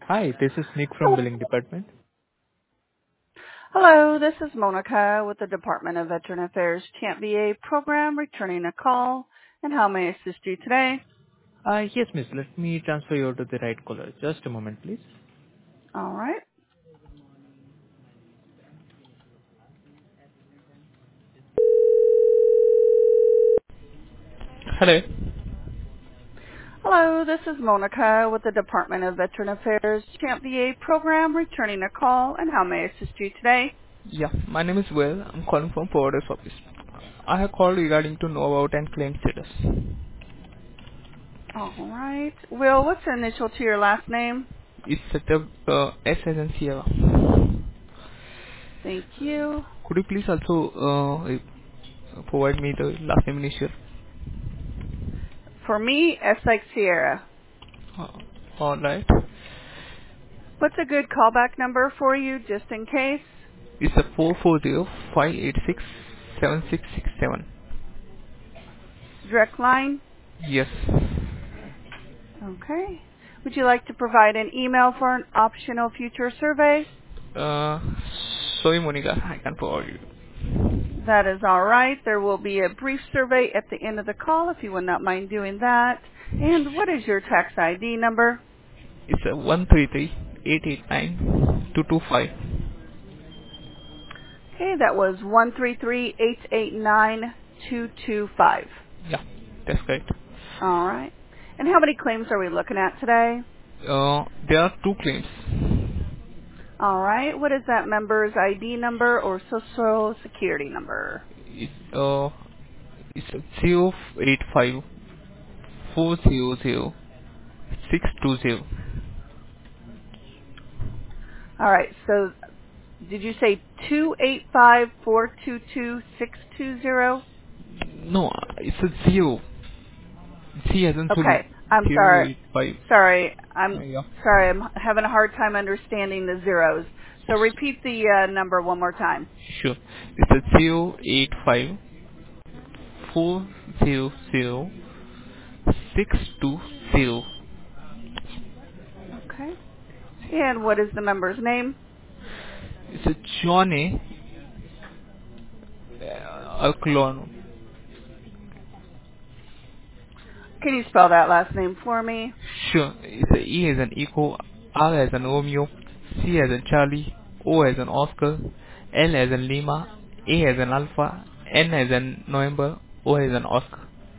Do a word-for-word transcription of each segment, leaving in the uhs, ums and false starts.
Hi, this is Nick from Hello, Billing Department. Hello, this is Monica with the Department of Veteran Affairs Champ V A program, returning a call. And how may I assist you today? Uh, yes, miss, let me transfer you to the right caller. Just a moment, please. All right. Hello. Hello, this is Monica with the Department of Veteran Affairs Champ V A program, returning a call. And how may I assist you today? Yeah, my name is Will. I'm calling from Forwarder's office. I have called regarding to know about and claim status. All right. Will, what's the initial to your last name? It's set up uh, S as in Sierra. Thank you. Could you please also uh, provide me the last name initial? For me, S like Sierra. Uh, Alright. What's a good callback number for you, just in case? It's a four four zero five eight six seven six six seven. Direct line? Yes. Okay. Would you like to provide an email for an optional future survey? Uh, sorry, Monica, I can provide you. That is all right. There will be a brief survey at the end of the call if you would not mind doing that. And what is your tax I D number? It's a one three three eight eight nine two two five. Okay, that was one three three eight eight nine two two five. Yeah, that's correct. All right. And how many claims are we looking at today? Uh, there are two claims. All right. What is that member's I D number or social security number? It's uh, it's zero eight five four zero zero six two zero. All right. So did you say two eight five four two two six two zero? No, it's a zero. C as in Zulu. Okay. I'm Zero sorry. eight five. Sorry. I'm Uh, yeah, sorry. I'm having a hard time understanding the zeros. So repeat the uh, number one more time. sure. It's a zero eight five four zero zero six two zero. Okay. And what is the member's name? It's a Johnny uh, Alclon. Can you spell that last name for me? Sure. It's a E as an echo, R as an Romeo, C as in Charlie, O as an Oscar, L as in Lima, A as an Alpha, N as in November, O as an Oscar.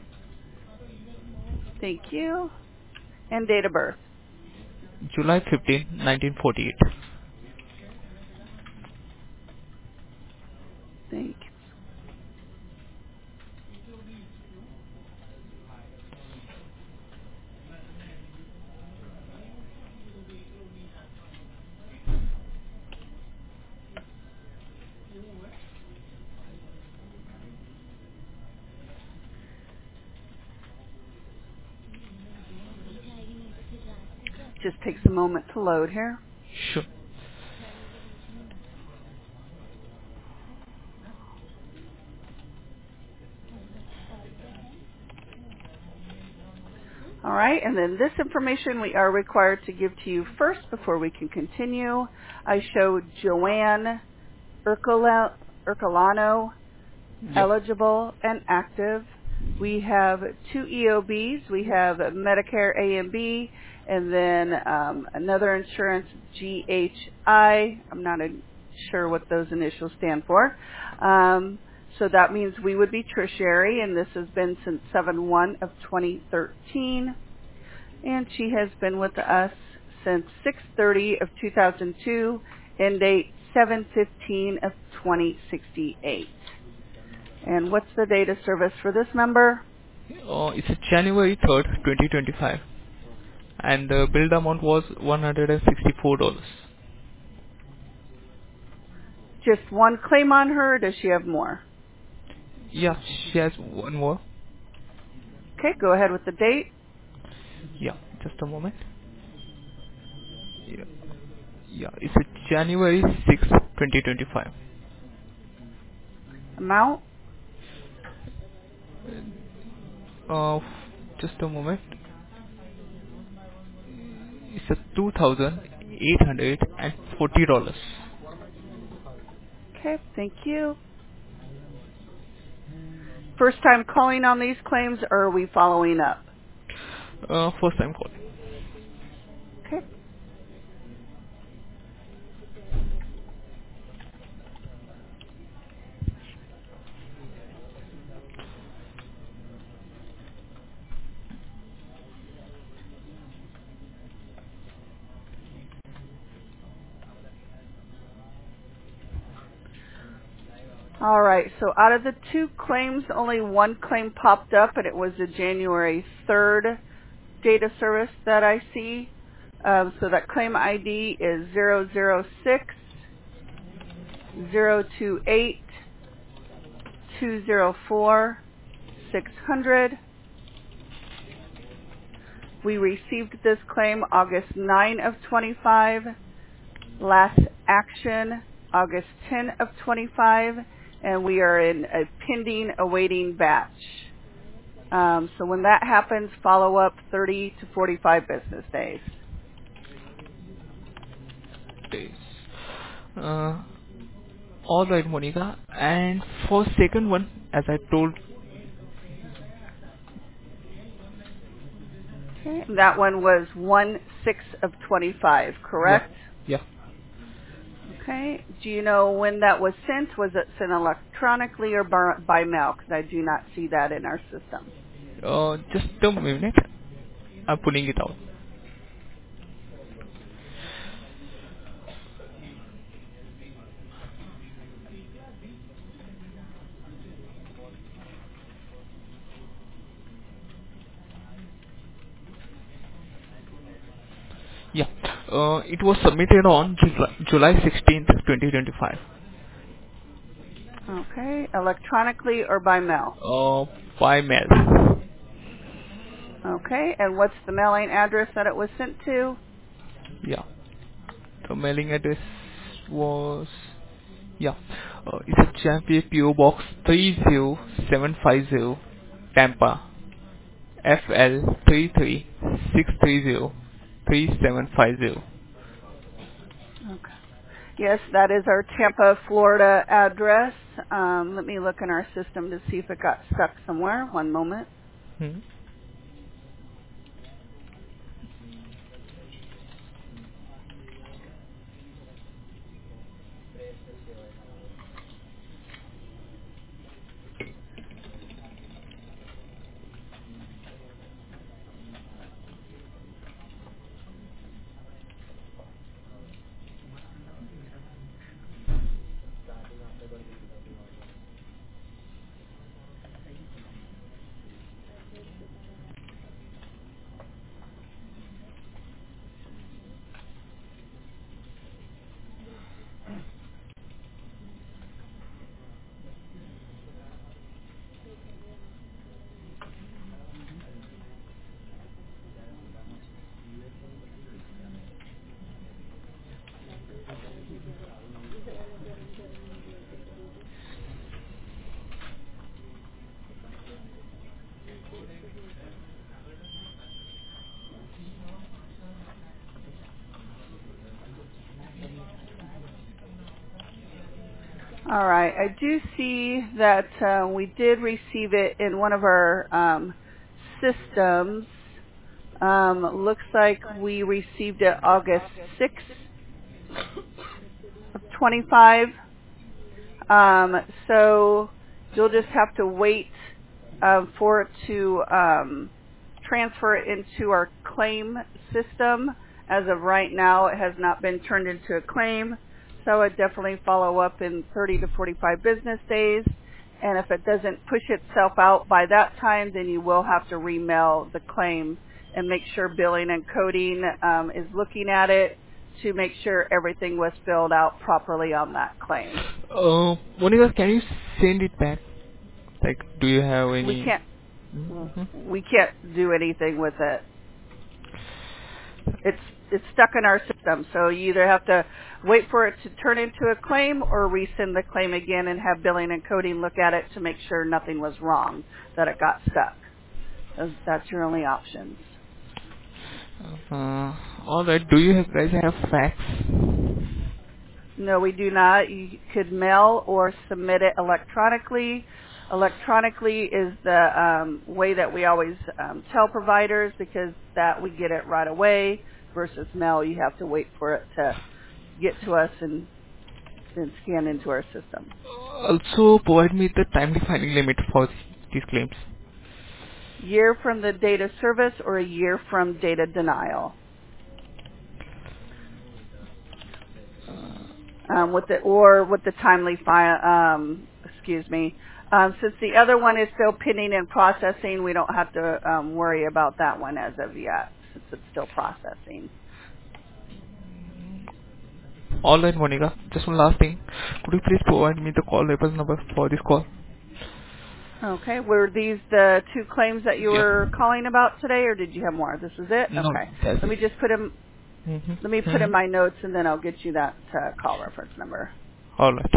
Thank you. And date of birth. July fifteenth, nineteen forty-eight. Thank you. Just takes a moment to load here. Sure. All right. And then this information we are required to give to you first before we can continue. I show Joanne Urcola- Urcolano Yep. eligible and active. We have two E O Bs. We have Medicare A and B, and then um, another insurance G H I. I'm not a, sure what those initials stand for. Um, so that means we would be tertiary, and this has been since seven one of twenty thirteen. And she has been with us since six thirty of two thousand two, end date seven fifteen of twenty sixty-eight. And what's the date of service for this member? Uh, it's a January third, twenty twenty-five, and the billed amount was one hundred sixty-four dollars. Just one claim on her, or does she have more? Yeah, she has one more. Okay, go ahead with the date, Yeah, just a moment. Yeah, yeah, it's a January sixth, twenty twenty-five. amount, Uh, just a moment. It's a two thousand eight hundred forty dollars. Okay, thank you. First time calling on these claims, or are we following up? Uh, first time call. Okay. All right, so out of the two claims, only one claim popped up, and it was the January third data service that I see. Um, so that claim I D is zero zero six zero two eight two zero four six hundred. We received this claim August ninth of twenty-five. Last action August tenth of twenty-five, and we are in a pending awaiting batch. Um, so when that happens, follow up thirty to forty-five business days. Days. Uh, all right, Monica. And for second one, as I told, Okay. That one was one six of twenty-five, yeah, correct? yeah. Okay. Do you know when that was sent? Was it sent electronically or by, by mail? Because I do not see that in our system. Uh, just a minute. I'm pulling it out. Yeah. Uh, it was submitted on July, July sixteenth, twenty twenty-five. Okay. Electronically or by mail? Uh, by mail. Okay. And what's the mailing address that it was sent to? Yeah. The mailing address was, yeah, uh, it's a Champion P O Box three zero seven five zero, Tampa, F L three three six three zero three seven five zero. Okay. Yes, that is our Tampa, Florida address. Um, let me look in our system to see if it got stuck somewhere. One moment. Hmm. All right. I do see that uh, we did receive it in one of our um, systems. Um, looks like we received it August sixth of twenty-five. Um, so you'll just have to wait um, for it to um, transfer it into our claim system. As of right now, it has not been turned into a claim. So I'd definitely follow up in thirty to forty-five business days. And if it doesn't push itself out by that time, then you will have to remail the claim and make sure billing and coding um, is looking at it to make sure everything was filled out properly on that claim. Uh, Monica, can you send it back? Like, do you have We any? can't Mm-hmm. we can't do anything with it. It's it's stuck in our system, so you either have to wait for it to turn into a claim or resend the claim again and have billing and coding look at it to make sure nothing was wrong, that it got stuck. Those, that's your only options. Uh, Alright, do you guys have fax? No, we do not. You could mail or submit it electronically. Electronically is the um, way that we always um, tell providers because that we get it right away versus mail. You have to wait for it to get to us and then scan into our system. Also, provide me the time defining limit for these claims. Year from the date of service or a year from data denial. Um, with the or with the timely file. Um, excuse me. Um, since the other one is still pending and processing, we don't have to um, worry about that one as of yet, since it's still processing. Alright, Monica, just one last thing. Could you please provide me the call reference number for this call? Okay. Were these the two claims that you Yeah. were calling about today, or did you have more? This is it. No, Okay. that's Let it. me just put in. Let me Mm-hmm. put in my Mm-hmm. notes, and then I'll get you that uh, call reference number. Alright.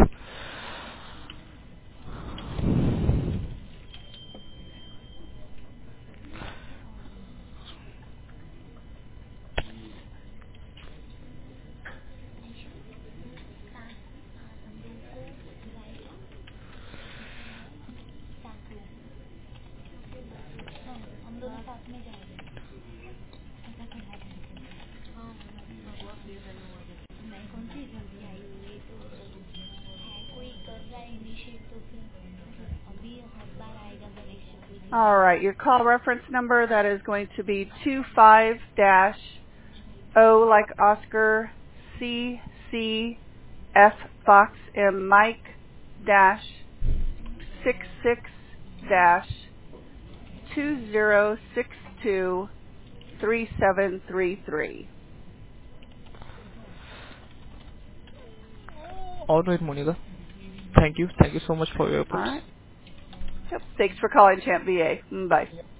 All right. Your call reference number that is going to be two five dash O like Oscar, C C F Fox M Mike dash six six dash two zero six two three seven three three. Alright, Monica. Thank you. Thank you so much for your All efforts. right. Yep. Thanks for calling Champ V A. Bye.